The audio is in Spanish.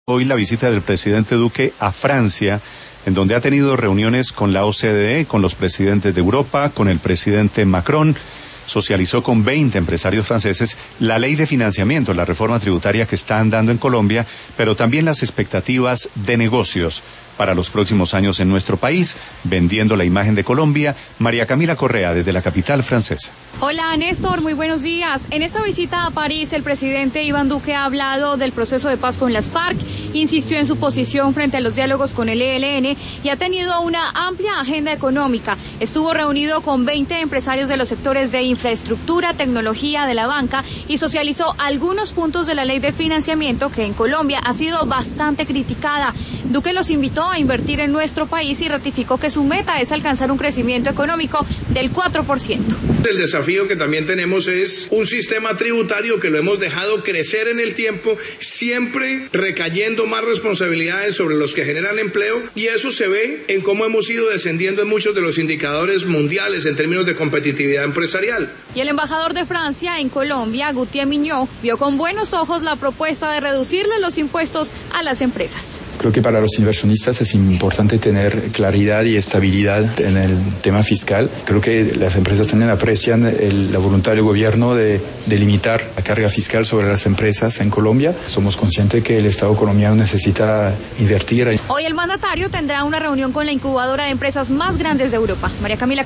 Hoy la visita del presidente Duque a Francia, en donde ha tenido reuniones con la OCDE, con los presidentes de Europa, con el presidente Macron. Socializó con 20 empresarios franceses la ley de financiamiento, la reforma tributaria que está andando en Colombia, pero también las expectativas de negocios para los próximos años en nuestro país, vendiendo la imagen de Colombia. María Camila Correa, desde la capital francesa. Hola Néstor, muy buenos días. En esta visita a París, el presidente Iván Duque ha hablado del proceso de paz con las FARC, insistió en su posición frente a los diálogos con el ELN y ha tenido una amplia agenda económica. Estuvo reunido con 20 empresarios de los sectores de infraestructura, tecnología, de la banca y socializó algunos puntos de la ley de financiamiento que en Colombia ha sido bastante criticada. Duque los invitó a invertir en nuestro país y ratificó que su meta es alcanzar un crecimiento económico del 4%. El desafío que también tenemos es un sistema tributario que lo hemos dejado crecer en el tiempo, siempre recayendo más responsabilidades sobre los que generan empleo, y eso se ve en cómo hemos ido descendiendo en muchos de los indicadores mundiales en términos de competitividad empresarial. Y el embajador de Francia en Colombia, Gauthier Mignot, vio con buenos ojos la propuesta de reducirle los impuestos a las empresas. Creo que para los inversionistas es importante tener claridad y estabilidad en el tema fiscal. Creo que las empresas también aprecian la voluntad del gobierno de limitar la carga fiscal sobre las empresas en Colombia. Somos conscientes que el Estado colombiano necesita invertir. Hoy el mandatario tendrá una reunión con la incubadora de empresas más grandes de Europa. María Camila